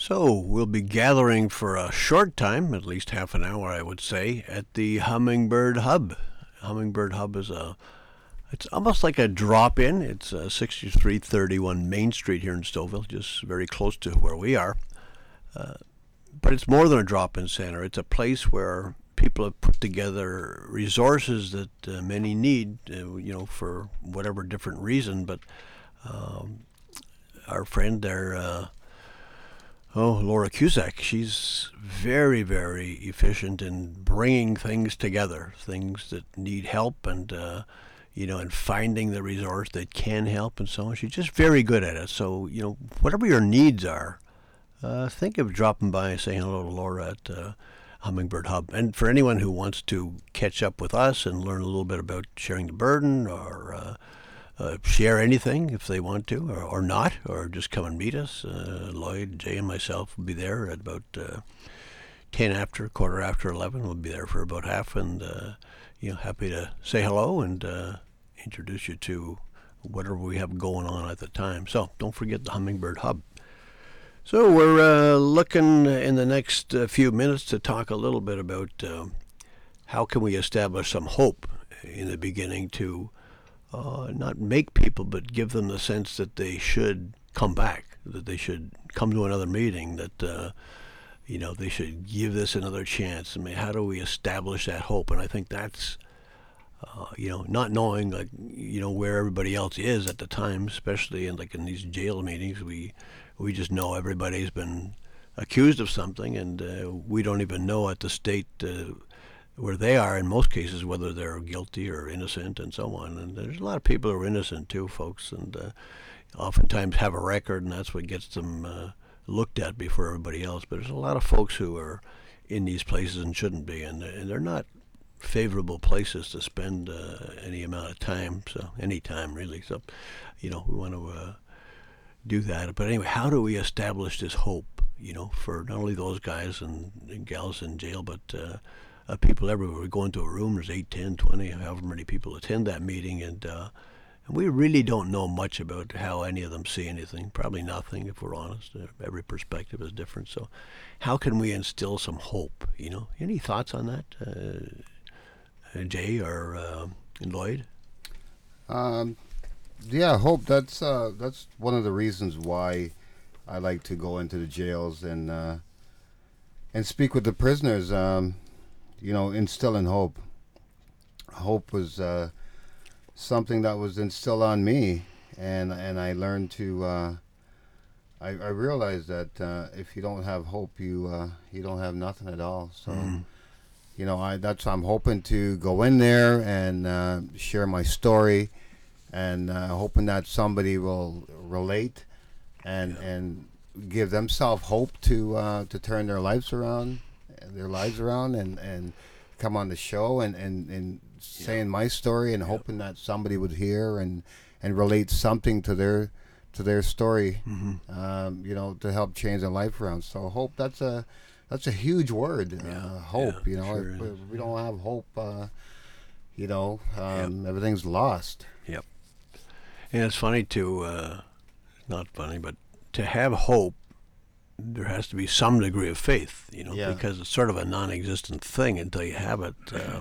So we'll be gathering for a short time, at least half an hour, I would say, at the Hummingbird Hub. Hummingbird Hub is it's almost like a drop-in. It's 6331 Main Street here in Stouffville, just very close to where we are. But it's more than a drop-in center. It's a place where people have put together resources that many need, for whatever different reason. But our friend there, Laura Cusack, she's very, very efficient in bringing things together, things that need help and, and finding the resource that can help and so on. She's just very good at it. So, whatever your needs are, think of dropping by and saying hello to Laura at Hummingbird Hub. And for anyone who wants to catch up with us and learn a little bit about sharing the burden or share anything if they want to, or not, or just come and meet us. Lloyd, Jay, and myself will be there at about 10 after, quarter after 11. We'll be there for about half, and happy to say hello and introduce you to whatever we have going on at the time. So don't forget the Hummingbird Hub. So we're looking in the next few minutes to talk a little bit about how can we establish some hope in the beginning to not make people, but give them the sense that they should come back, that they should come to another meeting, that they should give this another chance. I mean, how do we establish that hope? And I think that's not knowing where everybody else is at the time, especially in these jail meetings, we just know everybody's been accused of something, and we don't even know at the state where they are in most cases, whether they're guilty or innocent and so on. And there's a lot of people who are innocent too, folks, and oftentimes have a record, and that's what gets them looked at before everybody else. But there's a lot of folks who are in these places and shouldn't be, and they're not favorable places to spend any amount of time, so any time really. So, we want to do that. But anyway, how do we establish this hope, for not only those guys and gals in jail, but people everywhere? We go into a room, there's 8, 10, 20, however many people attend that meeting, and we really don't know much about how any of them see anything. Probably nothing, if we're honest. Every perspective is different. So how can we instill some hope? Any thoughts on that, Jay or Lloyd? Yeah, hope. That's one of the reasons why I like to go into the jails and speak with the prisoners. Instilling hope. Hope was something that was instilled on me, and I learned to. I realized that if you don't have hope, you don't have nothing at all. So, I'm hoping to go in there and share my story, and hoping that somebody will relate and give themselves hope to turn their lives around. And come on the show and saying my story and hoping that somebody would hear and relate something to their story, to help change their life around. So hope, that's a huge word. Hope, sure if we don't have hope, everything's lost. Yep. And it's funny not funny, but to have hope, there has to be some degree of faith, because it's sort of a non-existent thing until you have it,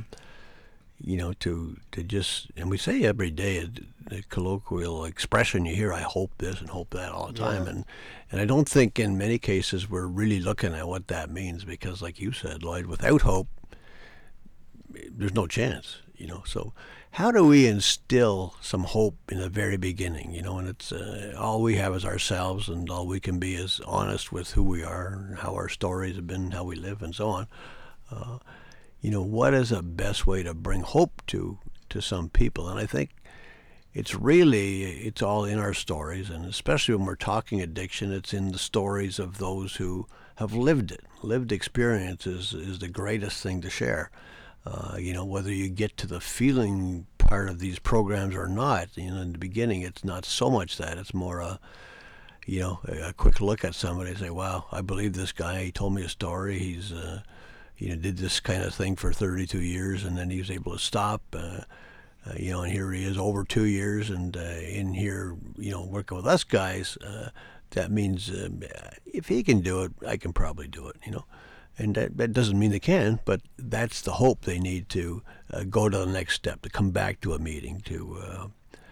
to just, and we say every day, a colloquial expression you hear, I hope this and hope that all the time. And I don't think in many cases we're really looking at what that means, because like you said, Lloyd, without hope, there's no chance, So how do we instill some hope in the very beginning, and it's all we have is ourselves, and all we can be is honest with who we are, and how our stories have been, how we live, and so on. What is the best way to bring hope to some people? And I think it's all in our stories, and especially when we're talking addiction, it's in the stories of those who have lived it. Lived experience is the greatest thing to share. Whether you get to the feeling part of these programs or not, in the beginning, it's not so much that. It's more a quick look at somebody and say, wow, I believe this guy. He told me a story. He's, did this kind of thing for 32 years, and then he was able to stop, and here he is over 2 years, and in here, working with us guys, that means if he can do it, I can probably do it, And that doesn't mean they can, but that's the hope they need to go to the next step, to come back to a meeting, to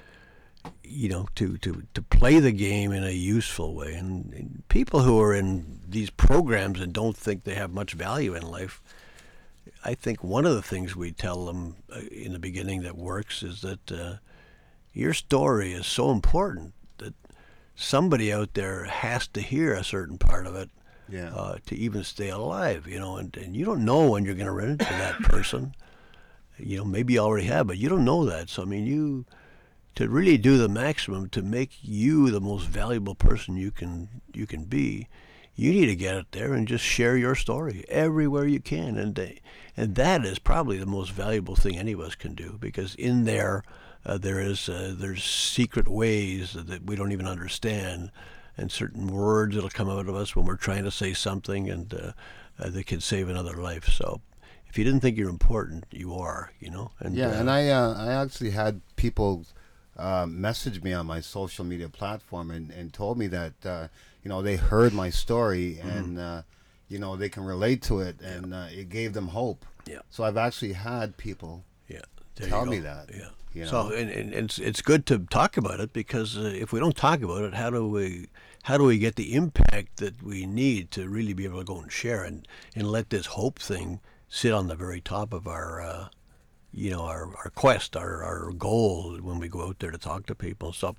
to play the game in a useful way. And people who are in these programs and don't think they have much value in life, I think one of the things we tell them in the beginning that works is that your story is so important that somebody out there has to hear a certain part of it to even stay alive, and you don't know when you're going to run into that person. Maybe you already have, but you don't know that. So, I mean, to really do the maximum to make you the most valuable person you can be, you need to get out there and just share your story everywhere you can. And that is probably the most valuable thing any of us can do, because in there, there's secret ways that we don't even understand, and certain words that'll come out of us when we're trying to say something, and that can save another life. So if you didn't think you're important, you are, And, and I actually had people message me on my social media platform and told me that they heard my story and they can relate to it, and it gave them hope. Yeah. So I've actually had people tell me that. Yeah. So and it's good to talk about it, because if we don't talk about it, how do we get the impact that we need to really be able to go and share and let this hope thing sit on the very top of our our quest, our goal when we go out there to talk to people. So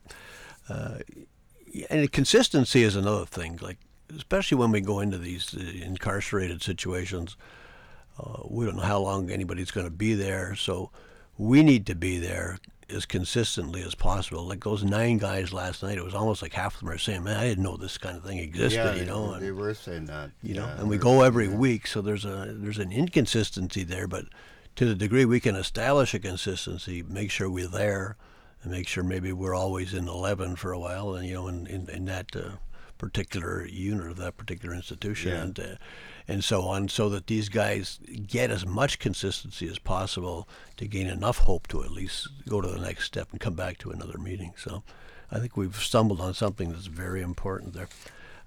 and consistency is another thing, like especially when we go into these incarcerated situations. We don't know how long anybody's going to be there, so we need to be there as consistently as possible. Like those 9 guys last night, it was almost like half of them are saying, "Man, I didn't know this kind of thing existed." Yeah, they were saying that. And we go every week, so there's an inconsistency there. But to the degree we can establish a consistency, make sure we're there, and make sure maybe we're always in 11 for a while, and in that particular unit of that particular institution, and so on, so that these guys get as much consistency as possible to gain enough hope to at least go to the next step and come back to another meeting. So I think we've stumbled on something that's very important there.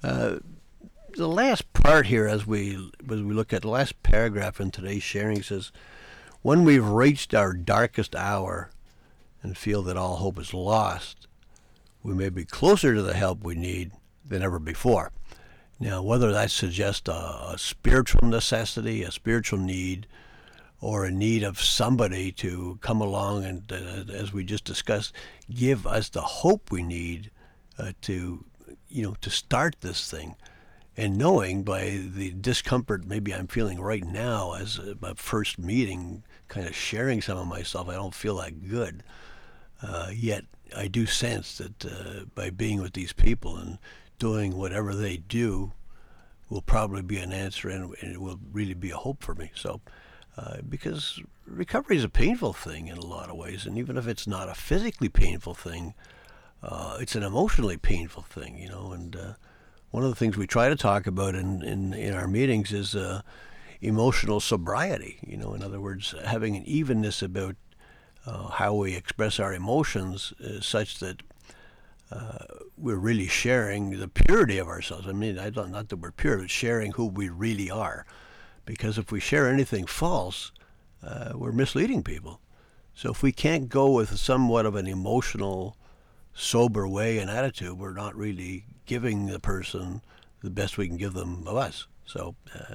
The last part here, as we look at the last paragraph in today's sharing, says, when we've reached our darkest hour and feel that all hope is lost, we may be closer to the help we need than ever before. Now, whether that suggests a spiritual necessity, a spiritual need, or a need of somebody to come along and, as we just discussed, give us the hope we need to start this thing, and knowing by the discomfort maybe I'm feeling right now as my first meeting, kind of sharing some of myself, I don't feel that good. Yet I do sense that by being with these people and doing whatever they do will probably be an answer, and it will really be a hope for me. So, because recovery is a painful thing in a lot of ways, and even if it's not a physically painful thing, it's an emotionally painful thing, and one of the things we try to talk about in our meetings is emotional sobriety, in other words, having an evenness about how we express our emotions such that we're really sharing the purity of ourselves. I mean, not that we're pure, but sharing who we really are. Because if we share anything false, we're misleading people. So if we can't go with somewhat of an emotional, sober way and attitude, we're not really giving the person the best we can give them of us. So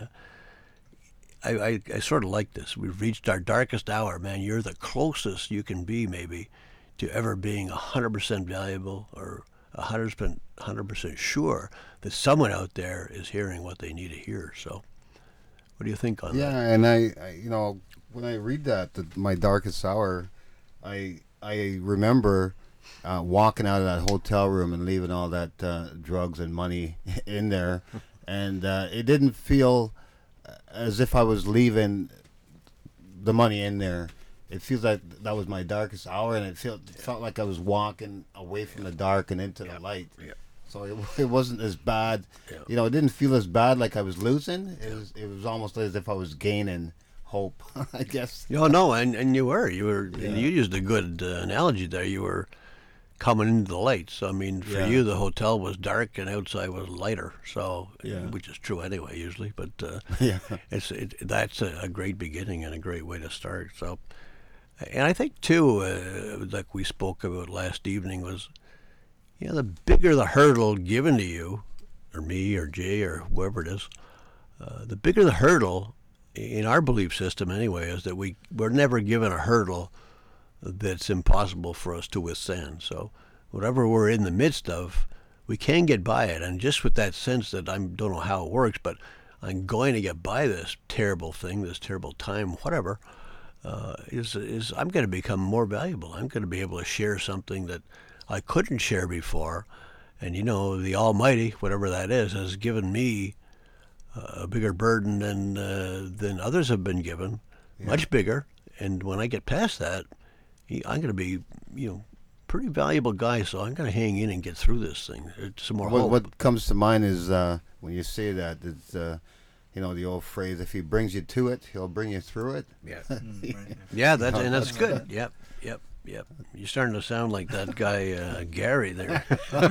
I sort of like this. We've reached our darkest hour, man. You're the closest you can be, maybe, to ever being 100% valuable or 100% sure that someone out there is hearing what they need to hear. So what do you think on that? Yeah, and I when I read that, my darkest hour, I remember walking out of that hotel room and leaving all that drugs and money in there, and it didn't feel as if I was leaving the money in there. It feels like that was my darkest hour, and it felt like I was walking away from the dark and into the light. Yeah. So it wasn't as bad. Yeah. It didn't feel as bad like I was losing. It was almost as if I was gaining hope, I guess. No, and you were. And you used a good analogy there. You were coming into the light. So I mean, for Yeah. you, the hotel was dark and outside was lighter. So Yeah. which is true anyway, usually. But Yeah. that's a great beginning and a great way to start. So, and I think too, like we spoke about last evening, was the bigger the hurdle given to you, or me, or Jay, or whoever it is, the bigger the hurdle in our belief system anyway is that we're never given a hurdle that's impossible for us to withstand. So whatever we're in the midst of, we can get by it. And just with that sense that I don't know how it works, but I'm going to get by this terrible thing, this terrible time, whatever, is I'm going to become more valuable. I'm going to be able to share something that I couldn't share before. And the Almighty, whatever that is, has given me a bigger burden than others have been given, much bigger. And when I get past that, I'm going to be, pretty valuable guy. So I'm going to hang in and get through this thing. It's some more hope. What comes to mind is when you say that, it's the old phrase: "If he brings you to it, he'll bring you through it." Yeah, Right. yeah, that's good. Yep. You're starting to sound like that guy Gary there.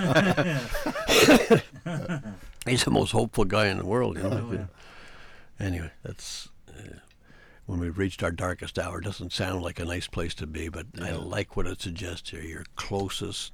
He's the most hopeful guy in the world. Anyway, that's when we've reached our darkest hour. It doesn't sound like a nice place to be, but I like what it suggests here. You're closest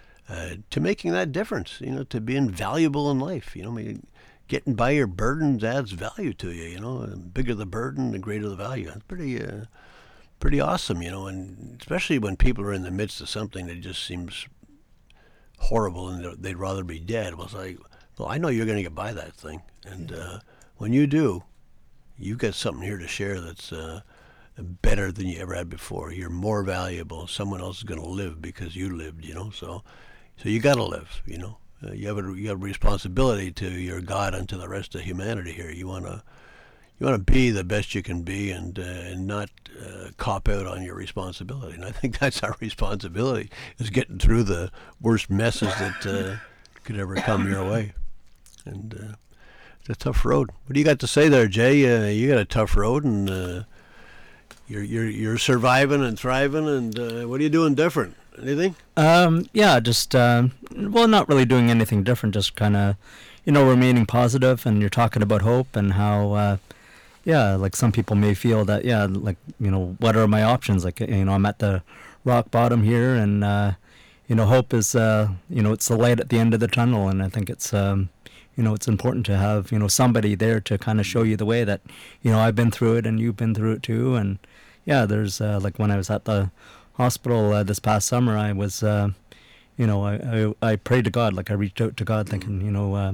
to making that difference, to being valuable in life. I mean, getting by your burdens adds value to you, The bigger the burden, the greater the value. It's pretty awesome, and especially when people are in the midst of something that just seems horrible and they'd rather be dead. Well, it's like, I know you're going to get by that thing. And when you do, you've got something here to share that's better than you ever had before. You're more valuable. Someone else is going to live because you lived, So you got to live, You have a responsibility to your God and to the rest of humanity here. You want to be the best you can be and not cop out on your responsibility. And I think that's our responsibility, is getting through the worst messes that could ever come your way. And it's a tough road. What do you got to say there, Jay? You got a tough road, and you're surviving and thriving. And what are you doing different? Anything? Just well, not really doing anything different. Just kind of, remaining positive. And you're talking about hope and how, like some people may feel that, what are my options? Like, I'm at the rock bottom here, and hope is, it's the light at the end of the tunnel. And I think it's it's important to have, somebody there to kind of show you the way that, I've been through it and you've been through it too. And there's like when I was at the hospital this past summer, I was, I prayed to God, like I reached out to God thinking,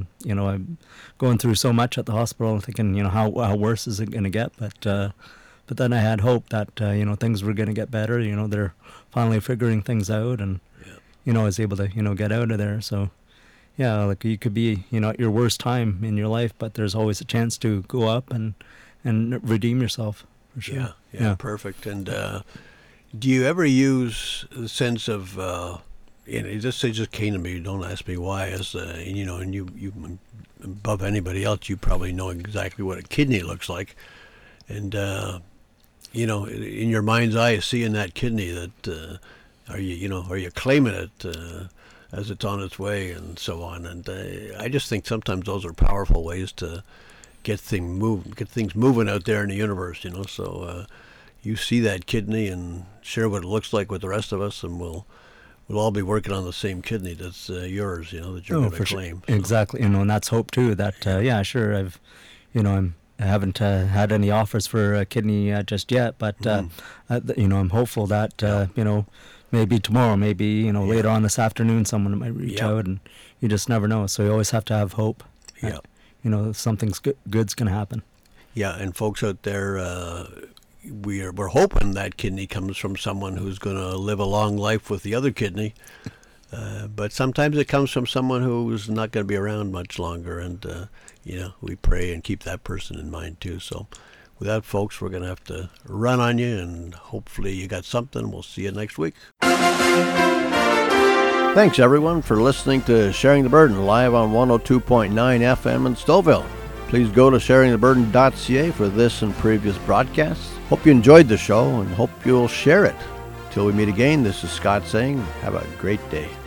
I'm going through so much at the hospital, thinking, how worse is it going to get? But then I had hope that, things were going to get better. They're finally figuring things out, and, I was able to, get out of there. So, like you could be, at your worst time in your life, but there's always a chance to go up and redeem yourself, for sure. Yeah, perfect. And do you ever use the sense of, this just came to me, don't ask me why, and you above anybody else, you probably know exactly what a kidney looks like. And, in your mind's eye, seeing that kidney, that, are you claiming it as it's on its way and so on? And I just think sometimes those are powerful ways to get things moving out there in the universe, So you see that kidney and share what it looks like with the rest of us, and we'll all be working on the same kidney that's yours, that you're going to claim. Sure. Exactly, and that's hope too. That sure, I haven't had any offers for a kidney just yet, but I'm hopeful that maybe tomorrow, maybe later on this afternoon, someone might reach out, and you just never know. So you always have to have hope. Yeah. Something's good's going to happen. Yeah, and folks out there, we're hoping that kidney comes from someone who's going to live a long life with the other kidney. But sometimes it comes from someone who's not going to be around much longer, and we pray and keep that person in mind too. So with that, folks, we're going to have to run on you, and hopefully you got something. We'll see you next week. Thanks, everyone, for listening to Sharing the Burden live on 102.9 FM in Stouffville. Please go to sharingtheburden.ca for this and previous broadcasts. Hope you enjoyed the show, and hope you'll share it. Until we meet again, this is Scott saying, have a great day.